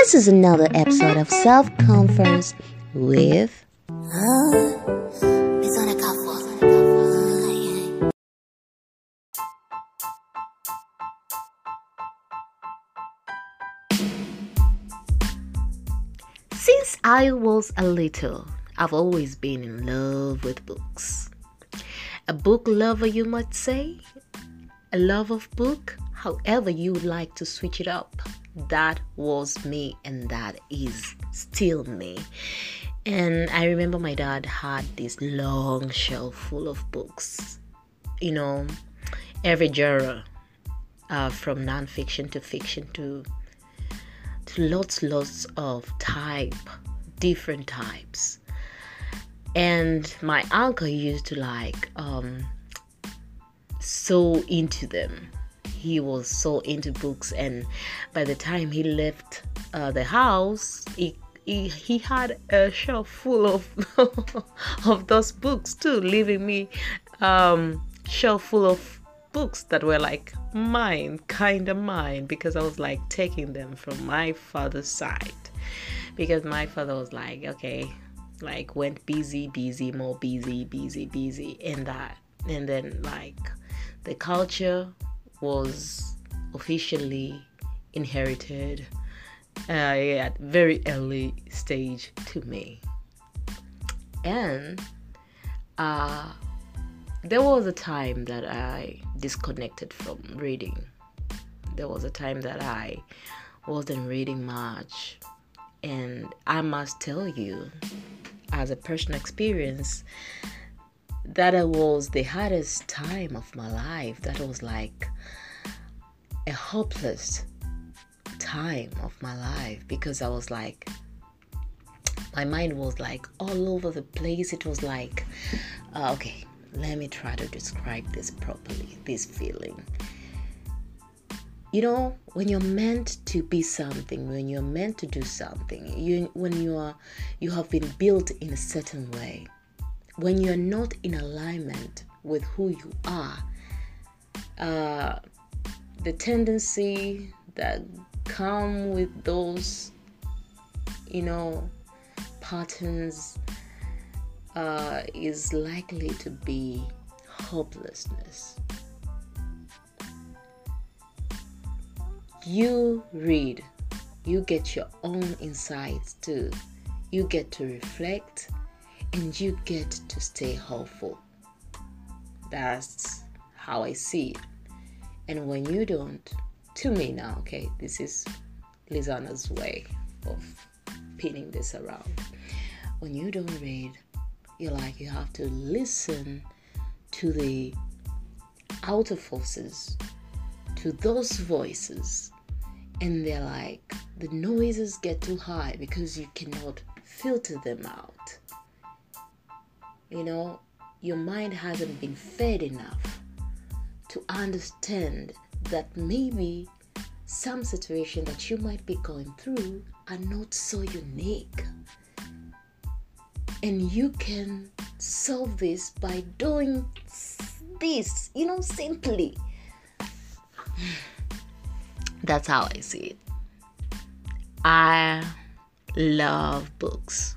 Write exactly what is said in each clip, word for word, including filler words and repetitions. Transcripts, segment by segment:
This is another episode of Self Conference with Since I was a little, I've always been in love with books. A book lover, you might say. A love of book, however you would like to switch it up. That was me, and that is still me. And I remember my dad had this long shelf full of books. You know, every genre, uh, from non-fiction to fiction to to lots, lots of type, different types. And my uncle used to like um, so into them. He was so into books, and by the time he left uh, the house, he, he he had a shelf full of of those books too, leaving me um, shelf full of books that were like mine, kind of mine, because I was like taking them from my father's side, because my father was like, okay, like went busy, busy, more busy, busy, busy, in that, and then like the culture was officially inherited uh, at very early stage to me. And uh, there was a time that I disconnected from reading. There was a time that I wasn't reading much. And I must tell you, as a personal experience, that it was the hardest time of my life. That was like a hopeless time of my life, because I was like, my mind was like all over the place. It was like, uh, okay, let me try to describe this properly, this feeling. You know, when you're meant to be something, when you're meant to do something, you when you are, you have been built in a certain way. When you're not in alignment with who you are, uh, the tendency that come with those, you know, patterns uh, is likely to be hopelessness. You read, you get your own insights too. You get to reflect, and you get to stay hopeful. That's how I see it. And when you don't, to me now, okay, this is Lizana's way of pinning this around. When you don't read, you're like, you have to listen to the outer forces, to those voices. And they're like, the noises get too high because you cannot filter them out. You know, your mind hasn't been fed enough to understand that maybe some situation that you might be going through are not so unique. And you can solve this by doing this, you know, simply. That's how I see it. I love books.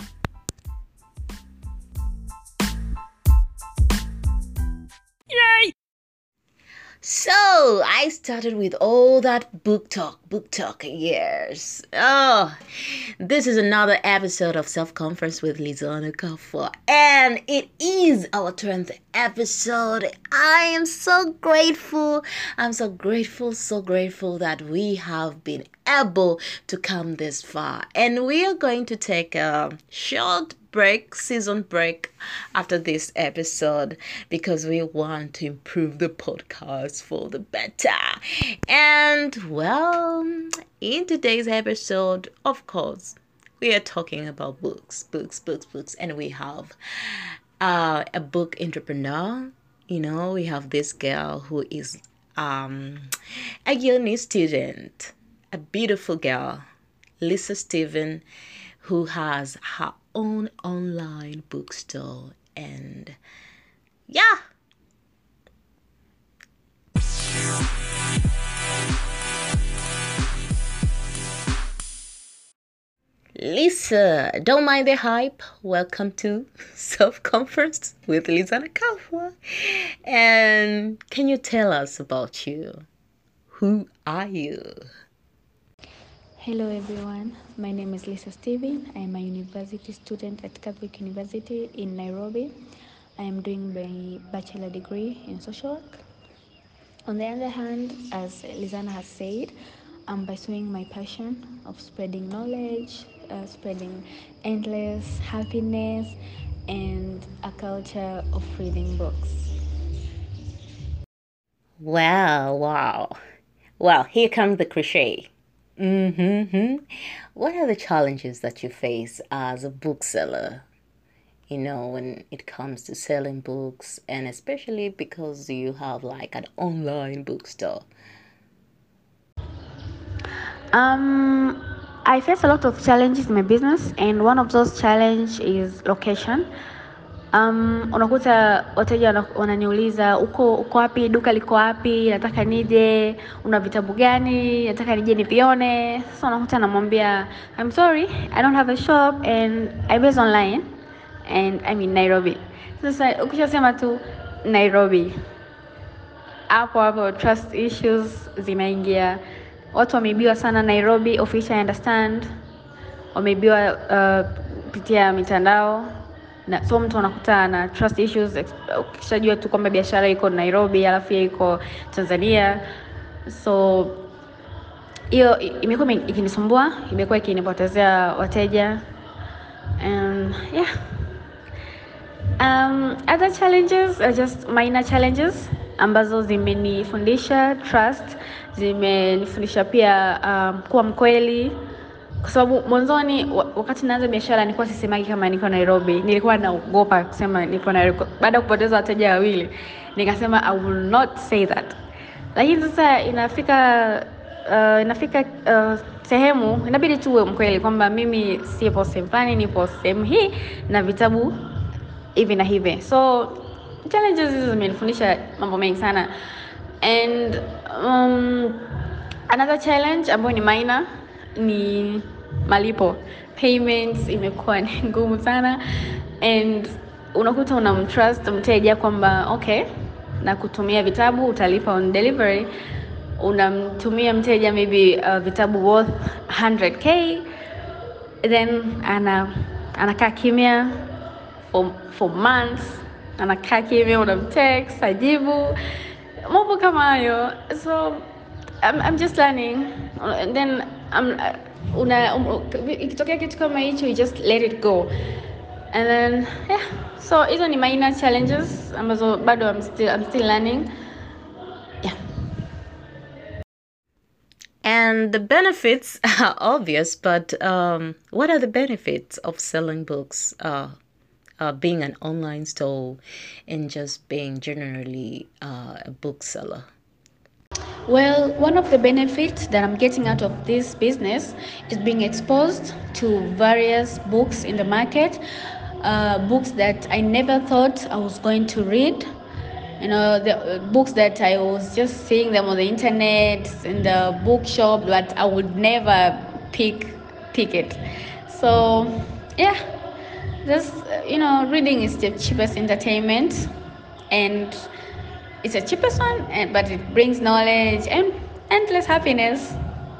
So I started with all that book talk, book talk, yes. Oh, this is another episode of Self Conference with Lizana Kafwa, and it is our tenth episode. I am so grateful. I'm so grateful, so grateful that we have been able to come this far, and we are going to take a short break, season break after this episode, because we want to improve the podcast for the better. And well, in today's episode, of course, we are talking about books, books, books, books, and we have uh, a book entrepreneur. You know, we have this girl who is um, a uni student, a beautiful girl, Lisa Steven, who has her own online bookstore. And yeah, Lisa, don't mind the hype. Welcome to Self Conference with Lisa Nakafwa. And can you tell us about you? Who are you? Hello everyone, my name is Lisa Steven. I am a university student at Catholic University in Nairobi. I am doing my bachelor degree in social work. On the other hand, as Lizana has said, I'm pursuing my passion of spreading knowledge, uh, spreading endless happiness, and a culture of reading books. Wow, wow. Well, here comes the crochet. Mm-hmm. What are the challenges that you face as a bookseller? You know, when it comes to selling books, and especially because you have like an online bookstore. Um, I face a lot of challenges in my business, and one of those challenges is location. Um, unakuta wateja wana- wananiuliza uko uko wapi, duka liko wapi, nataka nije, una vitabu gani, nataka nije nivione. Sasa unakuta namwambia I'm sorry, I don't have a shop and I base online and I'm in Nairobi. Sasa ukishasema tu Nairobi, hapo hapo trust issues zinaingia. Watu wameibiwa sana Nairobi, official I understand, wameibiwa uh, kupitia mitandao na so mtu anakuta na trust issues. Ukishajua tu kwamba biashara iko Nairobi alafu iko Tanzania, so hiyo imekuwa ikinisumbua, imekuwa ikinipotezea wateja and yeah. Um, other challenges are just minor challenges ambazo zimenifundisha trust, zimenifundisha pia um, kuwa mkweli, kwa sababu mwanzoni wakati naanza biashara nilikuwa sisemagi kama niko Nairobi, nilikuwa naogopa kusema niko Nairobi. Baada ya kupoteza wateja wawili nikasema I will not say that, lakini sasa inafika uh, inafika uh, sehemu inabidi tuwe mkweli kwamba mimi sipo sehemu fulani, nipo sehemu hii na vitabu hivi na hivi. So challenges hizo zimenifundisha mambo mengi sana. And um, another challenge ambayo ni minor ni malipo. Payments imekuwa ni ngumu sana and unakuta unamtrust mteja kwamba okay, na kutumia vitabu utalipa on delivery. Unamtumia mteja maybe uh, vitabu worth one hundred K, then ana anakaa kimya for, for months, anakaa kimya, unamtext ajibu, mambo kama hayo. So I'm, I'm just learning and then I'm, una um, ikitokea kitu kama hicho you just let it go and then yeah. So hizo ni minor challenges ambazo bado I'm still, I'm still learning. Yeah. And the benefits are obvious, but um, what are the benefits of selling books, uh, uh, being an online store, and just being generally uh, a bookseller? Well, one of the benefits that I'm getting out of this business is being exposed to various books in the market, uh, books that I never thought I was going to read. You know, the uh, books that I was just seeing them on the internet, in the bookshop, but I would never pick pick it. So, yeah, just uh, you know, reading is the cheapest entertainment, and it's the cheapest one, and but it brings knowledge and endless happiness.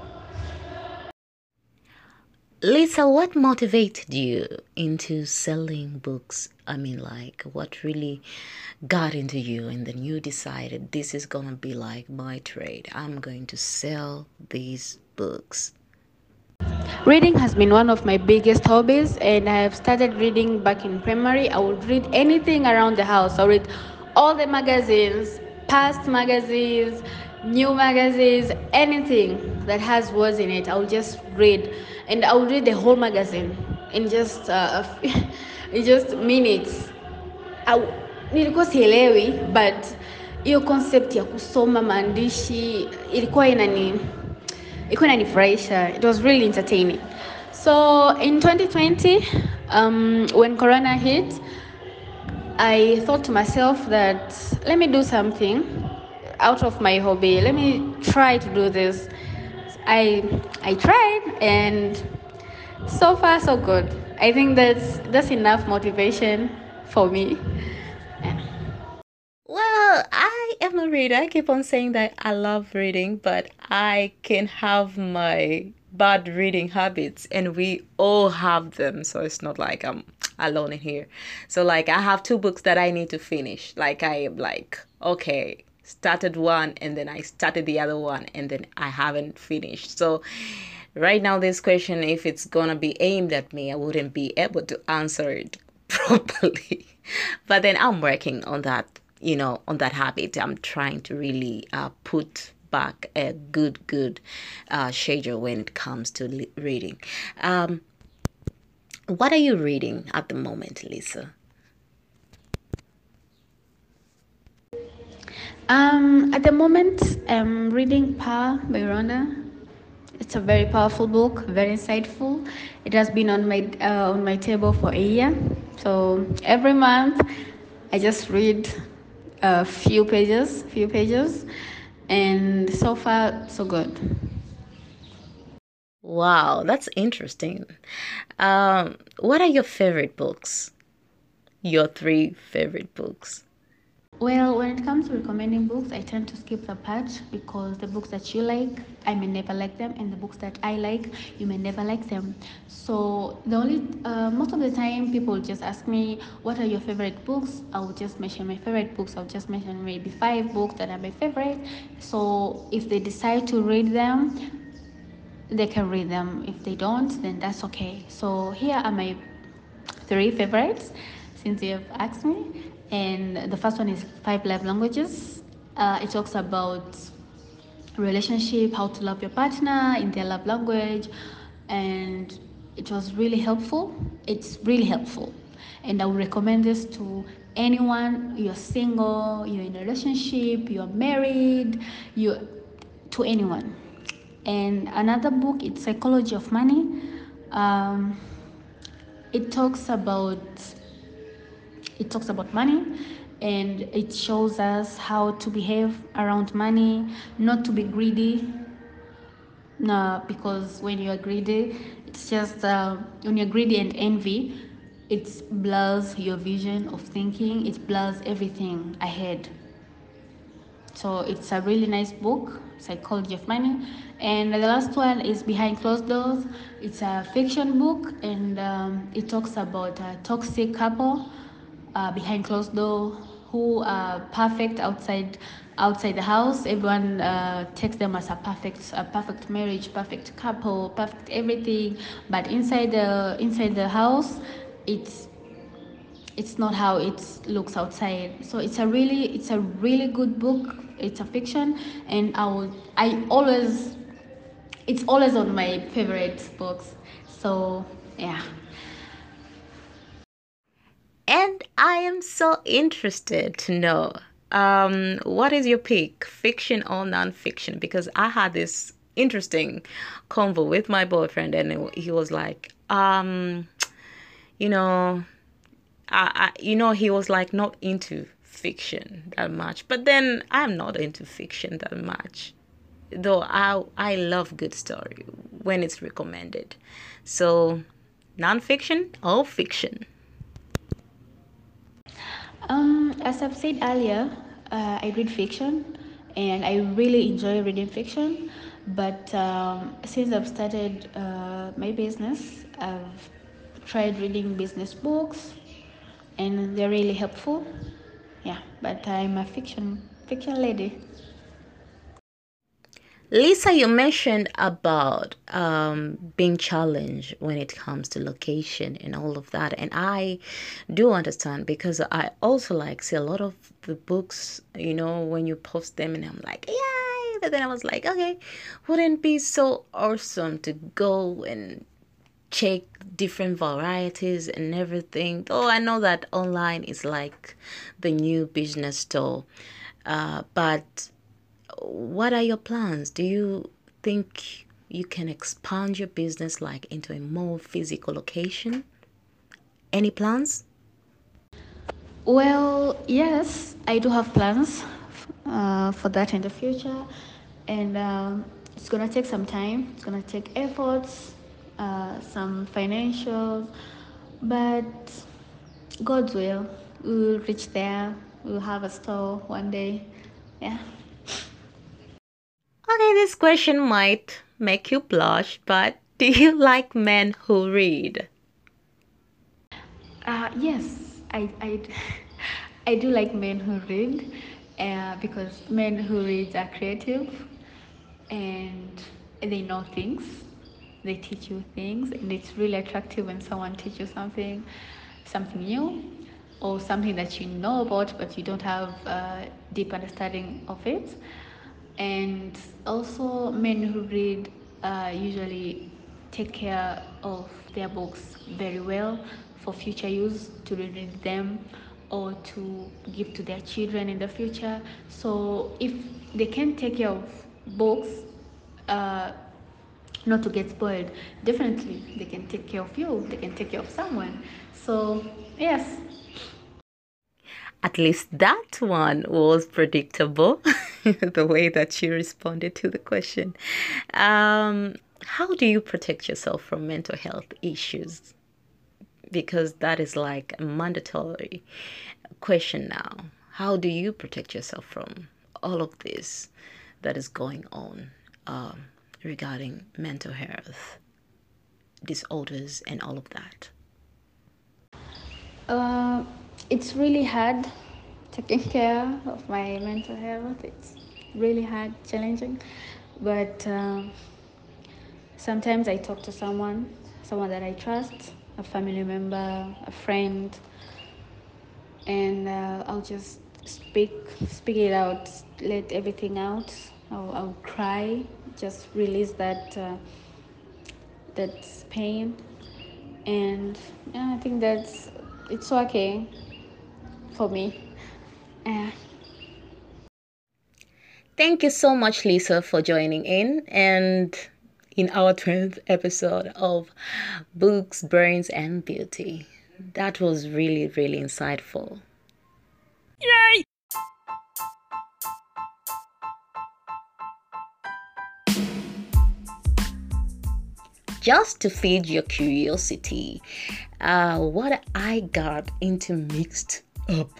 Lisa, what motivated you into selling books? I mean, like, what really got into you and then you decided this is gonna be like my trade. I'm going to sell these books. Reading has been one of my biggest hobbies, and I have started reading back in primary. I would read anything around the house. I read all the magazines, past magazines, new magazines, anything that has words in it. I would just read, and I would read the whole magazine in just uh, in just minutes. I, nilikuwa sielewi, but hiyo concept ya kusoma maandishi ilikuwa inani ilikuwa inanifurahisha. It was really entertaining. So in twenty twenty, um, when Corona hit, I thought to myself that let me do something out of my hobby. Let me try to do this. I I tried, and So far, so good. I think that's that's enough motivation for me. Yeah. Well, I am a reader. I keep on saying that I love reading, but I can have my bad reading habits, and we all have them. So it's not like I'm alone in here. So, like, I have two books that I need to finish. Like, I am like, okay, started one, and then I started the other one, and then I haven't finished. So, right now, this question, if it's gonna be aimed at me, I wouldn't be able to answer it properly. But then I'm working on that, you know, on that habit. I'm trying to really uh, put back a good, good uh, schedule when it comes to li- reading. Um, what are you reading at the moment, Lisa? Um, at the moment, I'm reading Power by Rhonda. It's a very powerful book, very insightful. It has been on my uh, on my table for a year. So every month, I just read a few pages, few pages, and so far so good. Wow, that's interesting. Um, what are your favorite books? Your three favorite books? Well, when it comes to recommending books, I tend to skip the part because the books that you like, I may never like them, and the books that I like, you may never like them. So the only uh, most of the time, people just ask me, "What are your favorite books?" I will just mention my favorite books. I'll just mention maybe five books that are my favorite. So if they decide to read them, they can read them. If they don't, then that's okay. So here are my three favorites since you have asked me. And the first one is Five Love Languages. Uh, it talks about relationship, how to love your partner in their love language, and it was really helpful. It's really helpful, and I would recommend this to anyone. You're single, you're in a relationship, you're married, you to anyone. And another book, it's Psychology of Money. Um, it talks about it talks about money, and it shows us how to behave around money, not to be greedy. No, because when you're greedy, it's just uh, when you're greedy and envy, it blurs your vision of thinking. It blurs everything ahead. So it's a really nice book, Psychology of Money. And the last one is Behind Closed Doors. It's a fiction book, and um, it talks about a toxic couple uh, behind closed door who are perfect outside outside the house. Everyone uh, takes them as a perfect a perfect marriage, perfect couple, perfect everything. But inside the inside the house, it's it's not how it looks outside. So it's a really it's a really good book. It's a fiction, and I will I always it's always on my favorite books. So yeah. And I am so interested to know, um, what is your pick, fiction or nonfiction? Because I had this interesting convo with my boyfriend, and he was like, um, you know, I, I, you know, he was like not into fiction that much. But then I'm not into fiction that much, though I I love good story when it's recommended. So, nonfiction or fiction? Um, as I've said earlier, uh, I read fiction, and I really enjoy reading fiction. But um, since I've started uh, my business, I've tried reading business books, and they're really helpful. Yeah, but I'm a fiction fiction lady. Lisa, you mentioned about um, being challenged when it comes to location and all of that. And I do understand because I also like see a lot of the books, you know, when you post them and I'm like, yay. But then I was like, okay, wouldn't it be so awesome to go and check different varieties and everything? Oh, I know that online is like the new business store. Uh, but what are your plans? Do you think you can expand your business like into a more physical location? Any plans? Well, yes, I do have plans uh, for that in the future, and um, it's gonna take some time. It's gonna take efforts. uh, some financial, but God's will, we'll reach there. We'll have a store one day. Yeah. Okay, this question might make you blush, but do you like men who read? Uh, yes, I, I, I do like men who read, uh, because men who read are creative and they know things. They teach you things, and it's really attractive when someone teaches you something, something new, or something that you know about but you don't have a deep understanding of it. And also, men who read uh, usually take care of their books very well for future use, to read them or to give to their children in the future. So if they can take care of books, uh, not to get spoiled, definitely they can take care of you, they can take care of someone. So yes. At least that one was predictable, the way that you responded to the question. Um, how do you protect yourself from mental health issues? Because that is like a mandatory question now. How do you protect yourself from all of this that is going on um, regarding mental health disorders and all of that? Uh, it's really hard taking care of my mental health. It's really hard, challenging, but um, sometimes I talk to someone, someone that I trust, a family member, a friend, and uh, I'll just speak, speak it out, let everything out. I'll, I'll cry, just release that uh, that pain, and yeah, I think that's it's okay for me. Yeah. Thank you so much, Lisa, for joining in and in our twelfth episode of Books, Brains, and Beauty. That was really, really insightful. Yay! Just to feed your curiosity, uh, what I got into mixed up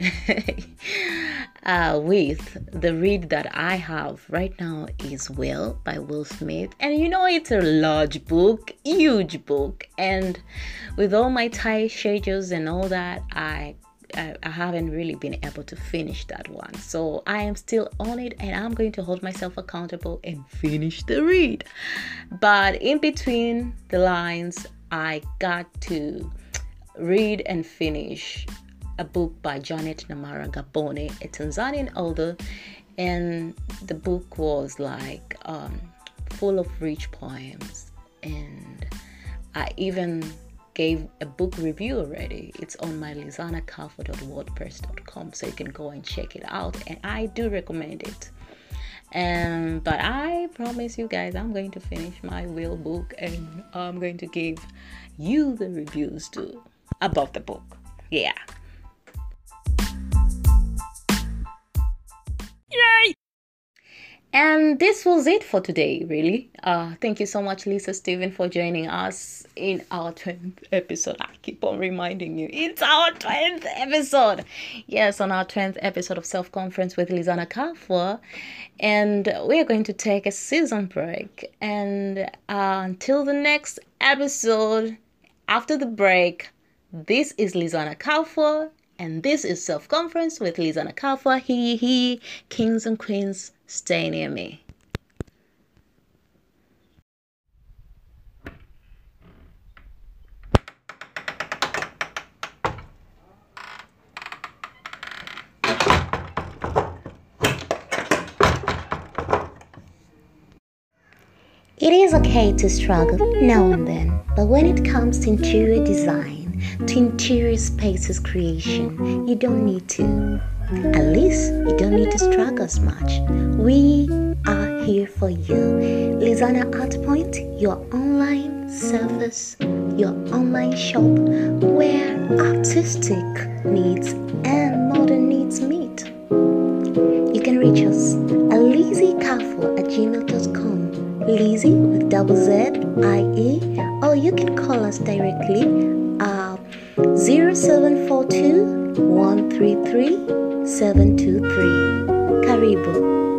uh, with the read that I have right now is Will by Will Smith. And you know, it's a large book, huge book. And with all my tight schedules and all that, I I, I haven't really been able to finish that one. So I am still on it, and I'm going to hold myself accountable and finish the read. But in between the lines, I got to read and finish a book by Janet Namara Gabone, a Tanzanian author, and the book was like um, full of rich poems. And I even gave a book review already. It's on my lizana calfo dot wordpress dot com, so you can go and check it out, and I do recommend it. Um, but I promise you guys, I'm going to finish my Will book, and I'm going to give you the reviews too about the book. Yeah. Yay! And this was it for today, really. Uh, thank you so much, Lisa Stephen, for joining us in our twentieth episode. I keep on reminding you, it's our twentieth episode. Yes, on our twentieth episode of Self-Conference with Lizana Calfo. And we're going to take a season break. And uh, until the next episode, after the break, this is Lizana Calfo. And this is Self-Conference with Lizana Calfo. He, he, kings and queens, stay near me. It is okay to struggle now and then, but when it comes to interior design, to interior spaces creation, you don't need to. At least you don't need to struggle as much. We are here for you. Lizana Artpoint, your online service, your online shop where artistic needs and modern needs meet. You can reach us at lizzy calfo at gmail dot com. Lizzy with double Z, I E, or you can call us directly at zero seven four two one three three seven two three. Karibu.